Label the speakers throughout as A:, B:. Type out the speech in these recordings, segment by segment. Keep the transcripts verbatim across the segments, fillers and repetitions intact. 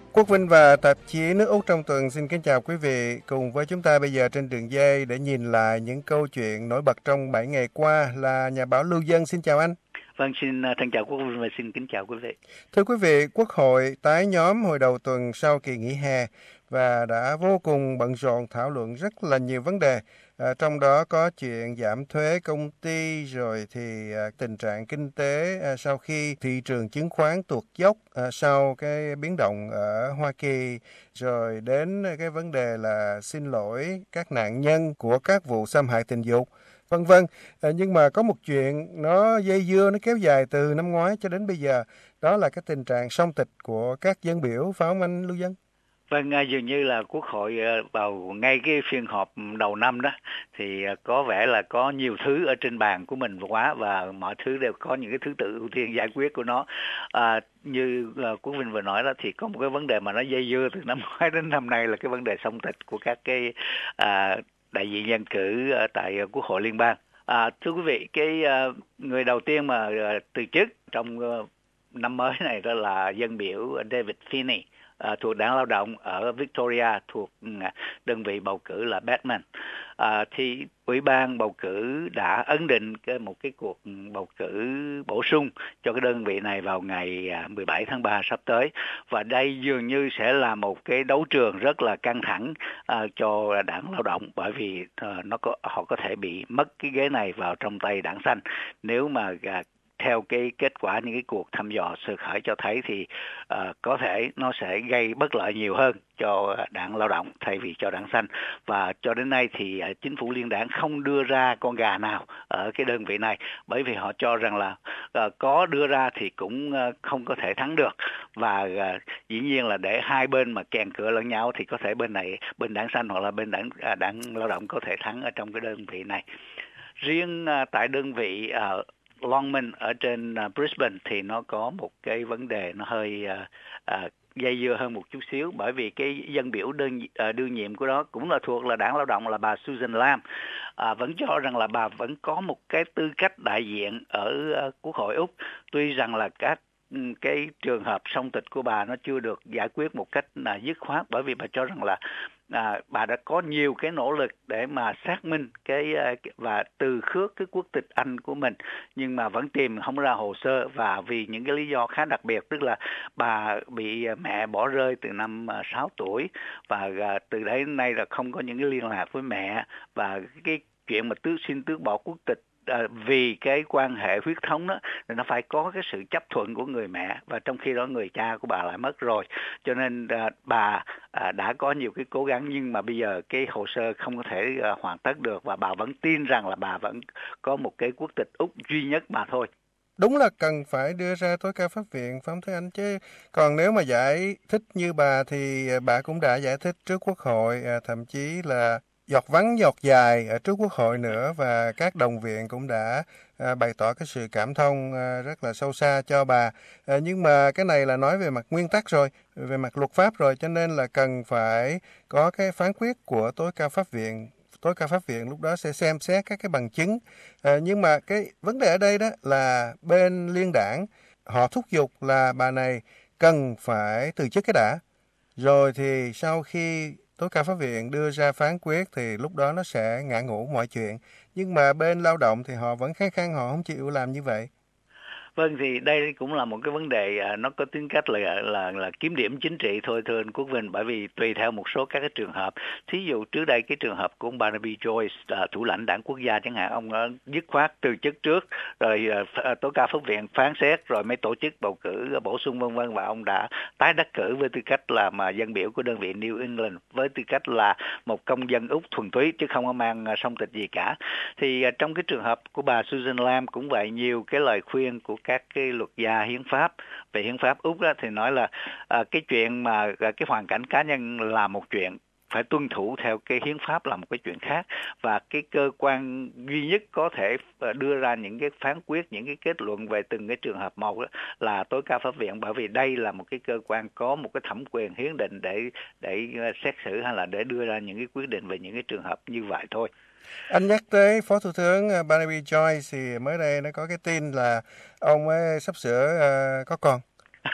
A: Quốc Vinh và tạp chí Nước Úc trong tuần xin kính chào quý vị. Cùng với chúng ta bây giờ trên đường dây để nhìn lại những câu chuyện nổi bật trong bảy ngày qua là nhà báo Lưu Dân. Xin chào anh.
B: Vâng, xin thân chào Quốc Vinh và xin kính chào quý vị.
A: Thưa quý vị, Quốc hội tái nhóm hồi đầu tuần sau kỳ nghỉ hè và đã vô cùng bận rộn thảo luận rất là nhiều vấn đề. À, trong đó có chuyện giảm thuế công ty, rồi thì à, tình trạng kinh tế à, sau khi thị trường chứng khoán tuột dốc à, sau cái biến động ở Hoa Kỳ, rồi đến cái vấn đề là xin lỗi các nạn nhân của các vụ xâm hại tình dục, vân vân. À, nhưng mà có một chuyện nó dây dưa, nó kéo dài từ năm ngoái cho đến bây giờ, đó là cái tình trạng song tịch của các dân biểu, phải không anh Lưu Dân?
B: Vâng, dường như là Quốc hội vào ngay cái phiên họp đầu năm đó thì có vẻ là có nhiều thứ ở trên bàn của mình quá và mọi thứ đều có những cái thứ tự ưu tiên giải quyết của nó. À, như Quốc Vinh vừa nói đó thì có một cái vấn đề mà nó dây dưa từ năm ngoái đến năm nay là cái vấn đề song tịch của các cái à, đại diện dân cử tại Quốc hội liên bang. À, thưa quý vị, cái uh, người đầu tiên mà uh, từ chức trong uh, năm mới này đó là dân biểu David Finney, uh, thuộc Đảng Lao động ở Victoria, thuộc uh, đơn vị bầu cử là Batman. Uh, thì Ủy ban bầu cử đã ấn định cái, một cái cuộc bầu cử bổ sung cho cái đơn vị này vào ngày mười bảy tháng ba sắp tới. Và đây dường như sẽ là một cái đấu trường rất là căng thẳng uh, cho Đảng Lao động, bởi vì uh, nó có, họ có thể bị mất cái ghế này vào trong tay Đảng Xanh nếu mà uh, theo cái kết quả những cái cuộc thăm dò sơ khởi cho thấy thì uh, có thể nó sẽ gây bất lợi nhiều hơn cho Đảng Lao động thay vì cho Đảng Xanh. Và cho đến nay thì uh, chính phủ liên đảng không đưa ra con gà nào ở cái đơn vị này, bởi vì họ cho rằng là uh, có đưa ra thì cũng uh, không có thể thắng được. Và uh, dĩ nhiên là để hai bên mà kèn cửa lẫn nhau thì có thể bên này, bên Đảng Xanh hoặc là bên Đảng uh, Đảng Lao động có thể thắng ở trong cái đơn vị này. Riêng uh, tại đơn vị uh, Longman ở trên uh, Brisbane thì nó có một cái vấn đề nó hơi uh, uh, dây dưa hơn một chút xíu, bởi vì cái dân biểu đơn uh, đương nhiệm của đó cũng là thuộc là Đảng Lao động là bà Susan Lam, uh, vẫn cho rằng là bà vẫn có một cái tư cách đại diện ở uh, Quốc hội Úc, tuy rằng là các cái trường hợp song tịch của bà nó chưa được giải quyết một cách là dứt khoát, bởi vì bà cho rằng là à, bà đã có nhiều cái nỗ lực để mà xác minh cái và từ khước cái quốc tịch Anh của mình, nhưng mà vẫn tìm không ra hồ sơ, và vì những cái lý do khá đặc biệt, tức là bà bị mẹ bỏ rơi từ năm sáu tuổi và từ đấy đến nay là không có những cái liên lạc với mẹ, và cái chuyện mà tước xin tước bỏ quốc tịch À, vì cái quan hệ huyết thống đó thì nó phải có cái sự chấp thuận của người mẹ, và trong khi đó người cha của bà lại mất rồi, cho nên à, bà à, đã có nhiều cái cố gắng, nhưng mà bây giờ cái hồ sơ không có thể à, hoàn tất được, và bà vẫn tin rằng là bà vẫn có một cái quốc tịch Úc duy nhất mà thôi.
A: Đúng là cần phải đưa ra tối cao pháp viện, phải không thưa anh? Chứ còn nếu mà giải thích như bà thì bà cũng đã giải thích trước Quốc hội, à, thậm chí là giọt vắng giọt dài ở trước Quốc hội nữa, và các đồng viện cũng đã à, bày tỏ cái sự cảm thông à, rất là sâu xa cho bà. À, nhưng mà cái này là nói về mặt nguyên tắc rồi, về mặt luật pháp rồi, cho nên là cần phải có cái phán quyết của tối cao pháp viện. Tối cao pháp viện lúc đó sẽ xem xét các cái bằng chứng. À, nhưng mà cái vấn đề ở đây đó là bên liên đảng họ thúc giục là bà này cần phải từ chức cái đã, rồi thì sau khi tối cao pháp viện đưa ra phán quyết thì lúc đó nó sẽ ngã ngũ mọi chuyện. Nhưng mà bên lao động thì họ vẫn khăng khăng, họ không chịu làm như vậy.
B: Vâng, thì đây cũng là một cái vấn đề à, nó có tính cách là là là kiếm điểm chính trị thôi, thưa anh Quốc Vinh, bởi vì tùy theo một số các cái trường hợp. Thí dụ trước đây cái trường hợp của ông Barnaby Joyce, à, thủ lãnh Đảng Quốc gia chẳng hạn, ông uh, dứt khoát từ chức trước, rồi uh, tối cao pháp viện phán xét, rồi mới tổ chức bầu cử uh, bổ sung vân vân, và ông đã tái đắc cử với tư cách là mà dân biểu của đơn vị New England, với tư cách là một công dân Úc thuần túy chứ không có mang uh, song tịch gì cả. Thì uh, trong cái trường hợp của bà Susan Lam cũng vậy, nhiều cái lời khuyên của các cái luật gia hiến pháp về hiến pháp Úc đó thì nói là à, cái chuyện mà à, cái hoàn cảnh cá nhân là một chuyện, phải tuân thủ theo cái hiến pháp là một cái chuyện khác, và cái cơ quan duy nhất có thể đưa ra những cái phán quyết, những cái kết luận về từng cái trường hợp một đó là tối cao pháp viện, bởi vì đây là một cái cơ quan có một cái thẩm quyền hiến định để để xét xử hay là để đưa ra những cái quyết định về những cái trường hợp như vậy thôi.
A: Anh nhắc tới Phó Thủ tướng Barnaby Joyce thì mới đây nó có cái tin là ông ấy sắp sửa uh, có con.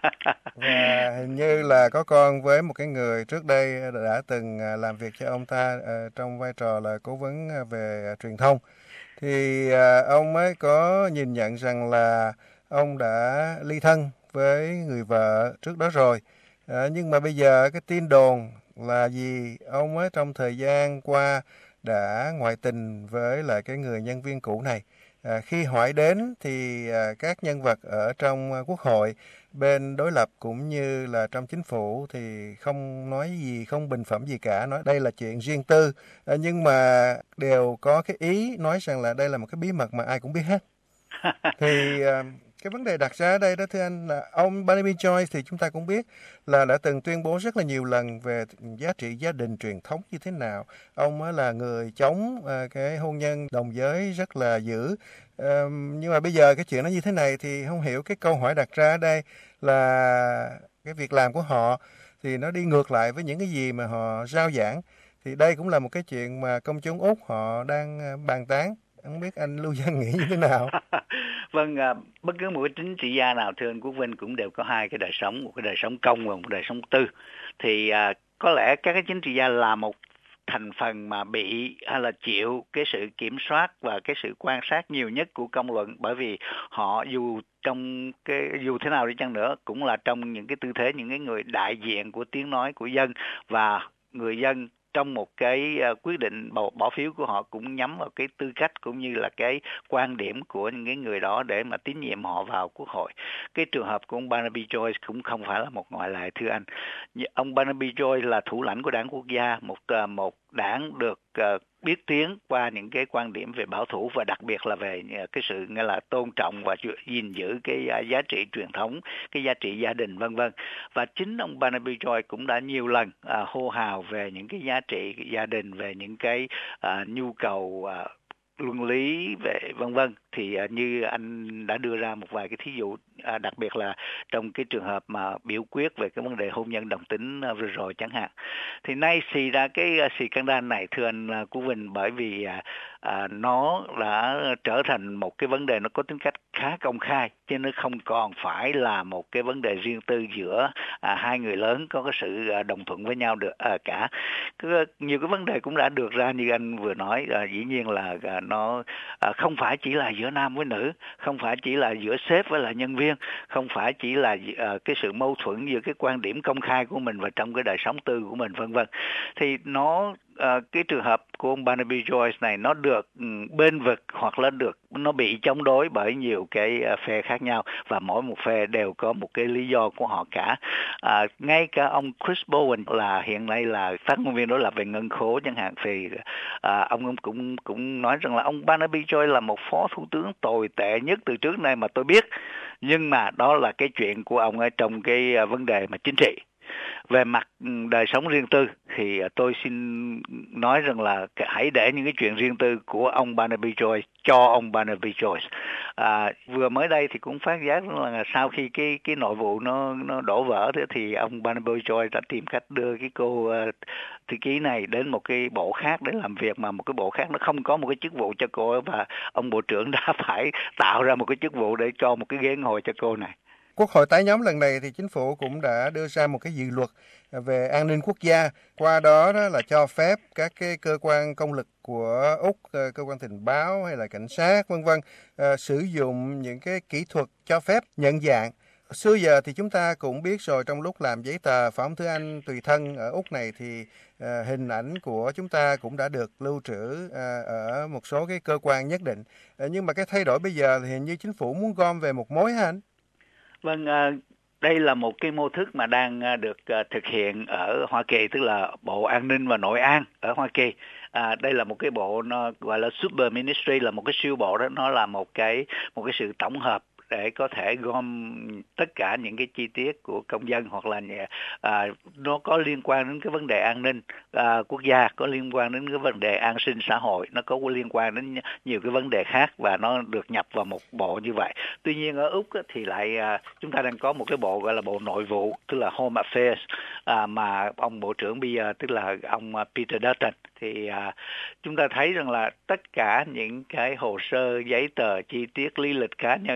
A: Và hình như là có con với một cái người trước đây đã từng à, làm việc cho ông ta à, trong vai trò là cố vấn à, về à, truyền thông. Thì à, ông ấy có nhìn nhận rằng là ông đã ly thân với người vợ trước đó rồi. À, nhưng mà bây giờ cái tin đồn là gì? Ông ấy trong thời gian qua đã ngoại tình với lại cái người nhân viên cũ này. À, khi hỏi đến thì à, các nhân vật ở trong à, quốc hội, bên đối lập cũng như là trong chính phủ thì không nói gì, không bình phẩm gì cả, nói đây là chuyện riêng tư. À, nhưng mà đều có cái ý nói rằng là đây là một cái bí mật mà ai cũng biết hết. Thì à, cái vấn đề đặt ra ở đây đó thưa anh là ông Barnaby Joyce thì chúng ta cũng biết là đã từng tuyên bố rất là nhiều lần về giá trị gia đình truyền thống như thế nào. Ông ấy là người chống à, cái hôn nhân đồng giới rất là dữ. À, nhưng mà bây giờ cái chuyện nó như thế này thì không hiểu, cái câu hỏi đặt ra ở đây là cái việc làm của họ thì nó đi ngược lại với những cái gì mà họ rao giảng. Thì đây cũng là một cái chuyện mà công chúng Úc họ đang à, bàn tán. Không biết anh Lưu Dân nghĩ như thế nào?
B: Vâng, à, bất cứ một cái chính trị gia nào thưa anh Quốc Vinh cũng đều có hai cái đời sống, một cái đời sống công và một đời sống tư. Thì à, có lẽ các cái chính trị gia là một thành phần mà bị hay là chịu cái sự kiểm soát và cái sự quan sát nhiều nhất của công luận, bởi vì họ dù trong cái dù thế nào đi chăng nữa cũng là trong những cái tư thế những cái người đại diện của tiếng nói của dân, và người dân trong một cái uh, quyết định bầu bỏ phiếu của họ cũng nhắm vào cái tư cách cũng như là cái quan điểm của những cái người đó để mà tín nhiệm họ vào quốc hội. Cái trường hợp của ông Barnaby Joyce cũng không phải là một ngoại lệ thưa anh. Ông Barnaby Joyce là thủ lãnh của Đảng Quốc gia, một uh, một đảng được uh, biết tiếng qua những cái quan điểm về bảo thủ và đặc biệt là về cái sự nghĩa là tôn trọng và gìn giữ cái uh, giá trị truyền thống, cái giá trị gia đình vân vân. Và chính ông Barnaby Joyce cũng đã nhiều lần uh, hô hào về những cái giá trị gia đình, về những cái uh, nhu cầu uh, luân lý về vân vân. Thì uh, như anh đã đưa ra một vài cái thí dụ, uh, đặc biệt là trong cái trường hợp mà biểu quyết về cái vấn đề hôn nhân đồng tính uh, vừa rồi chẳng hạn. Thì nay xì ra cái uh, scandal này thưa anh uh, Cú Vinh, bởi vì uh, uh, nó đã trở thành một cái vấn đề nó có tính cách khá công khai, chứ nó không còn phải là một cái vấn đề riêng tư giữa à, hai người lớn có cái sự à, đồng thuận với nhau được à, cả. Cái, nhiều cái vấn đề cũng đã được ra như anh vừa nói, à, dĩ nhiên là à, nó à, không phải chỉ là giữa nam với nữ, không phải chỉ là giữa sếp với là nhân viên, không phải chỉ là à, cái sự mâu thuẫn giữa cái quan điểm công khai của mình và trong cái đời sống tư của mình vân vân. Thì nó À, cái trường hợp của ông Barnaby Joyce này nó được um, bên vực hoặc là được nó bị chống đối bởi nhiều cái uh, phe khác nhau, và mỗi một phe đều có một cái lý do của họ cả. À, ngay cả ông Chris Bowen là hiện nay là phát ngôn viên đối lập về ngân khố chẳng hạn, thì à, ông cũng cũng nói rằng là ông Barnaby Joyce là một phó thủ tướng tồi tệ nhất từ trước nay mà tôi biết, nhưng mà đó là cái chuyện của ông ở trong cái uh, vấn đề mà chính trị. Về mặt đời sống riêng tư thì tôi xin nói rằng là hãy để những cái chuyện riêng tư của ông Barnaby Joyce cho ông Barnaby Joyce. À, vừa mới đây thì cũng phát giác là sau khi cái cái nội vụ nó nó đổ vỡ thì ông Barnaby Joyce đã tìm cách đưa cái cô uh, thư ký này đến một cái bộ khác để làm việc, mà một cái bộ khác nó không có một cái chức vụ cho cô, và ông bộ trưởng đã phải tạo ra một cái chức vụ để cho một cái ghế ngồi cho cô này.
A: Quốc hội tái nhóm lần này thì chính phủ cũng đã đưa ra một cái dự luật về an ninh quốc gia, qua đó, đó là cho phép các cái cơ quan công lực của Úc, cơ quan tình báo hay là cảnh sát vân vân uh, sử dụng những cái kỹ thuật cho phép nhận dạng. Xưa giờ thì chúng ta cũng biết rồi, trong lúc làm giấy tờ phải không thưa anh, tùy thân ở Úc này thì uh, hình ảnh của chúng ta cũng đã được lưu trữ uh, ở một số cái cơ quan nhất định. Uh, nhưng mà cái thay đổi bây giờ thì hình như chính phủ muốn gom về một mối hả anh?
B: Vâng, đây là một cái mô thức mà đang được thực hiện ở Hoa Kỳ, tức là Bộ An ninh và Nội an ở Hoa Kỳ. À, đây là một cái bộ nó gọi là Super Ministry, là một cái siêu bộ đó, nó là một cái một cái sự tổng hợp để có thể gom tất cả những cái chi tiết của công dân, hoặc là à, nó có liên quan đến cái vấn đề an ninh à, quốc gia, có liên quan đến cái vấn đề an sinh xã hội, nó có liên quan đến nhiều cái vấn đề khác, và nó được nhập vào một bộ như vậy. Tuy nhiên ở Úc thì lại à, chúng ta đang có một cái bộ gọi là Bộ Nội vụ, tức là Home Affairs, à, mà ông bộ trưởng bây giờ tức là ông Peter Dutton. Thì à, chúng ta thấy rằng là tất cả những cái hồ sơ, giấy tờ, chi tiết, lý lịch cá nhân, hình ảnh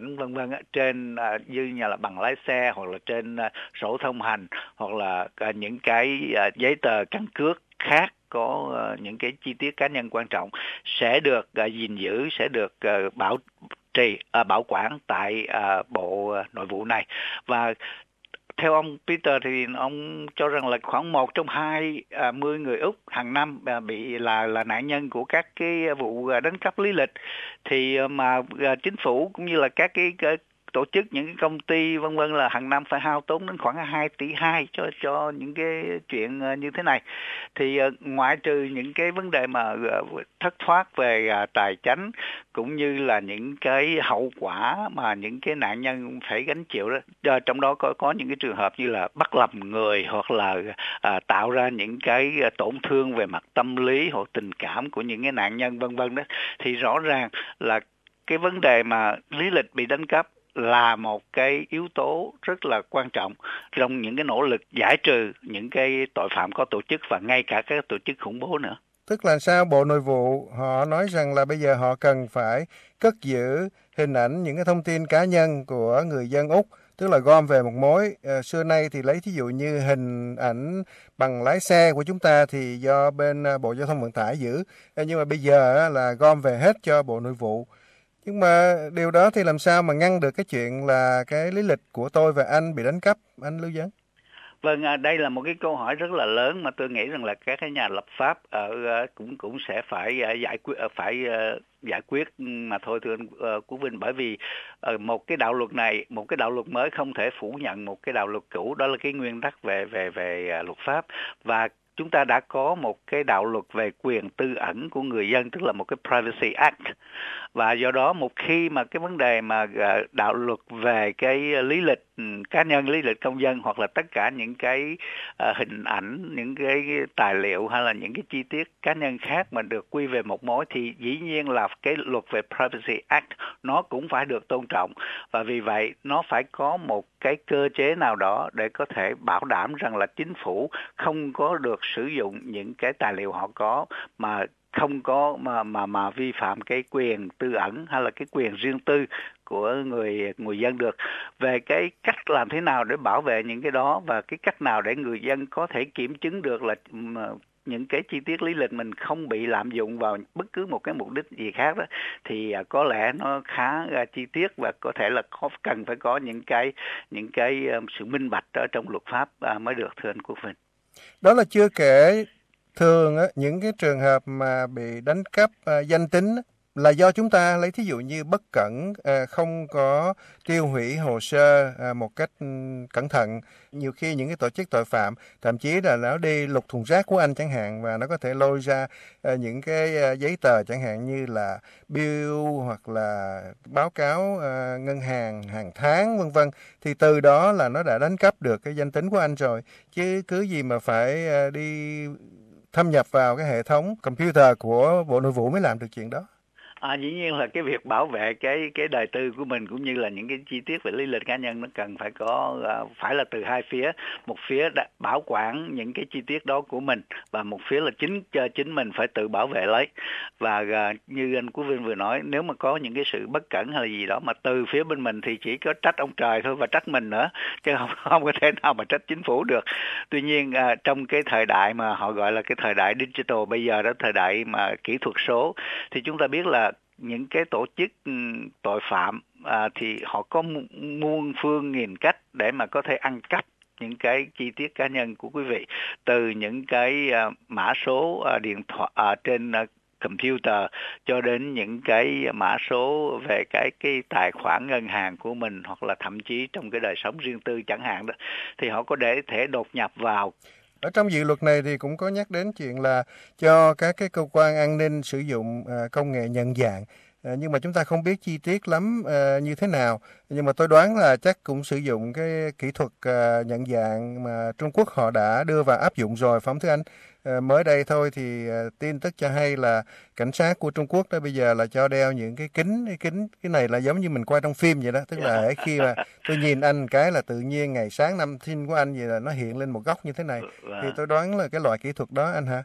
B: ảnh vân vân trên à, như nhà là bằng lái xe hoặc là trên à, sổ thông hành hoặc là à, những cái à, giấy tờ căn cước khác có uh, những cái chi tiết cá nhân quan trọng sẽ được uh, gìn giữ, sẽ được uh, bảo trì, uh, bảo quản tại uh, bộ uh, nội vụ này. Và theo ông Peter thì ông cho rằng là khoảng một trong hai uh, mươi người Úc hàng năm uh, bị là là nạn nhân của các cái vụ uh, đánh cắp lý lịch, thì uh, mà uh, chính phủ cũng như là các cái, cái tổ chức, những cái công ty vân vân là hàng năm phải hao tốn đến khoảng hai tỷ hai cho cho những cái chuyện như thế này. Thì uh, ngoại trừ những cái vấn đề mà uh, thất thoát về uh, tài chánh cũng như là những cái hậu quả mà những cái nạn nhân phải gánh chịu đó, uh, trong đó có có những cái trường hợp như là bắt lầm người hoặc là uh, tạo ra những cái uh, tổn thương về mặt tâm lý hoặc tình cảm của những cái nạn nhân vân vân đó, thì rõ ràng là cái vấn đề mà lý lịch bị đánh cắp là một cái yếu tố rất là quan trọng trong những cái nỗ lực giải trừ những cái tội phạm có tổ chức và ngay cả các tổ chức khủng bố nữa.
A: Tức là sao Bộ Nội vụ họ nói rằng là bây giờ họ cần phải cất giữ hình ảnh, những cái thông tin cá nhân của người dân Úc, tức là gom về một mối. À, xưa nay thì lấy thí dụ như hình ảnh bằng lái xe của chúng ta thì do bên Bộ Giao thông Vận tải giữ, à, nhưng mà bây giờ là gom về hết cho Bộ Nội vụ. Nhưng mà điều đó thì làm sao mà ngăn được cái chuyện là cái lý lịch của tôi và anh bị đánh cắp, anh Lưu Dân?
B: Vâng, đây là một cái câu hỏi rất là lớn mà tôi nghĩ rằng là các cái nhà lập pháp ở cũng cũng sẽ phải giải quyết phải giải quyết mà thôi thưa anh Quốc Vinh, bởi vì một cái đạo luật này, một cái đạo luật mới không thể phủ nhận một cái đạo luật cũ, đó là cái nguyên tắc về về về luật pháp. Và chúng ta đã có một cái đạo luật về quyền tư ẩn của người dân, tức là một cái Privacy Act. Và do đó một khi mà cái vấn đề mà đạo luật về cái lý lịch cá nhân, lý lịch công dân hoặc là tất cả những cái uh, hình ảnh, những cái tài liệu hay là những cái chi tiết cá nhân khác mà được quy về một mối, thì dĩ nhiên là cái luật về Privacy Act nó cũng phải được tôn trọng. Và vì vậy nó phải có một cái cơ chế nào đó để có thể bảo đảm rằng là chính phủ không có được sử dụng những cái tài liệu họ có mà không có mà mà mà vi phạm cái quyền tư ẩn hay là cái quyền riêng tư của người người dân được. Về cái cách làm thế nào để bảo vệ những cái đó và cái cách nào để người dân có thể kiểm chứng được là những cái chi tiết lý lịch mình không bị lạm dụng vào bất cứ một cái mục đích gì khác đó, thì có lẽ nó khá chi tiết và có thể là có cần phải có những cái những cái sự minh bạch ở trong luật pháp mới được, thưa anh Quốc Vinh.
A: Đó là chưa kể thường á, những cái trường hợp mà bị đánh cắp à, danh tính á, là do chúng ta lấy thí dụ như bất cẩn, à, không có tiêu hủy hồ sơ à, một cách um, cẩn thận. Nhiều khi những cái tổ chức tội phạm thậm chí là nó đi lục thùng rác của anh chẳng hạn, và nó có thể lôi ra à, những cái à, giấy tờ chẳng hạn như là bill hoặc là báo cáo à, ngân hàng hàng tháng vân vân, thì từ đó là nó đã đánh cắp được cái danh tính của anh rồi, chứ cứ gì mà phải à, đi thâm nhập vào cái hệ thống computer của Bộ Nội vụ mới làm được chuyện đó.
B: À, dĩ nhiên là cái việc bảo vệ cái cái đời tư của mình cũng như là những cái chi tiết về lý lịch cá nhân nó cần phải có uh, phải là từ hai phía. Một phía đã bảo quản những cái chi tiết đó của mình và một phía là chính chính mình phải tự bảo vệ lấy. Và uh, như anh Quốc Vinh vừa nói, nếu mà có những cái sự bất cẩn hay là gì đó mà từ phía bên mình thì chỉ có trách ông trời thôi và trách mình nữa, chứ không không có thể nào mà trách chính phủ được. Tuy nhiên uh, trong cái thời đại mà họ gọi là cái thời đại digital bây giờ đó, thời đại mà kỹ thuật số, thì chúng ta biết là những cái tổ chức tội phạm à, thì họ có muôn phương nghìn cách để mà có thể ăn cắp những cái chi tiết cá nhân của quý vị, từ những cái à, mã số à, điện thoại à, trên à, computer cho đến những cái mã số về cái cái tài khoản ngân hàng của mình, hoặc là thậm chí trong cái đời sống riêng tư chẳng hạn đó, thì họ có để thể đột nhập vào.
A: Ở trong dự luật này thì cũng có nhắc đến chuyện là cho các cái cơ quan an ninh sử dụng à, công nghệ nhận dạng, à, nhưng mà chúng ta không biết chi tiết lắm à, như thế nào. Nhưng mà tôi đoán là chắc cũng sử dụng cái kỹ thuật à, nhận dạng mà Trung Quốc họ đã đưa vào áp dụng rồi, phải không thưa anh? À, mới đây thôi thì à, tin tức cho hay là cảnh sát của Trung Quốc đó bây giờ là cho đeo những cái kính, cái kính cái này là giống như mình coi trong phim vậy đó, tức là khi mà tôi nhìn anh cái là tự nhiên ngày sáng năm sinh của anh vậy là nó hiện lên một góc như thế này, thì tôi đoán là cái loại kỹ thuật đó anh hả?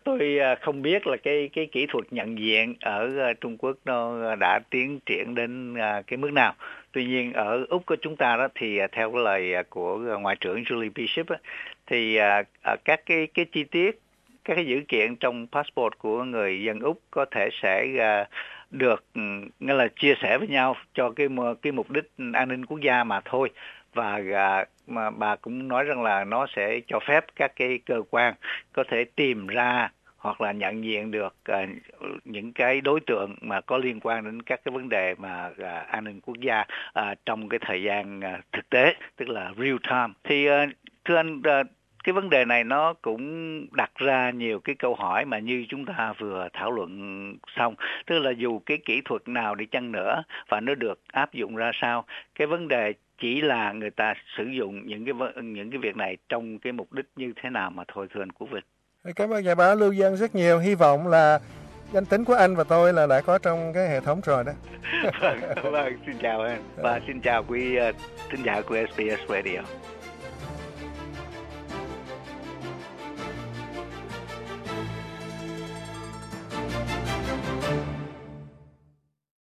B: tôi không biết là cái cái kỹ thuật nhận diện ở Trung Quốc nó đã tiến triển đến cái mức nào. Tuy nhiên ở Úc của chúng ta đó thì theo cái lời của Ngoại trưởng Julie Bishop á, thì các cái cái chi tiết, các cái dữ kiện trong passport của người dân Úc có thể sẽ được nghĩa là chia sẻ với nhau cho cái cái mục đích an ninh quốc gia mà thôi. Và mà bà cũng nói rằng là nó sẽ cho phép các cái cơ quan có thể tìm ra hoặc là nhận diện được uh, những cái đối tượng mà có liên quan đến các cái vấn đề mà uh, an ninh quốc gia uh, trong cái thời gian uh, thực tế, tức là real time. Thì uh, thưa anh, uh, cái vấn đề này nó cũng đặt ra nhiều cái câu hỏi mà như chúng ta vừa thảo luận xong, tức là dù cái kỹ thuật nào đi chăng nữa và nó được áp dụng ra sao, cái vấn đề chỉ là người ta sử dụng những cái những cái việc này trong cái mục đích như thế nào mà thôi, thưa anh Quốc Vinh.
A: Cảm ơn nhà báo Lưu Dân rất nhiều. Hy vọng là danh tính của anh và tôi là đã có trong cái hệ thống rồi đó.
B: Vâng, vâng, xin chào anh và xin chào quý uh, thính giả của ét bê ét Radio.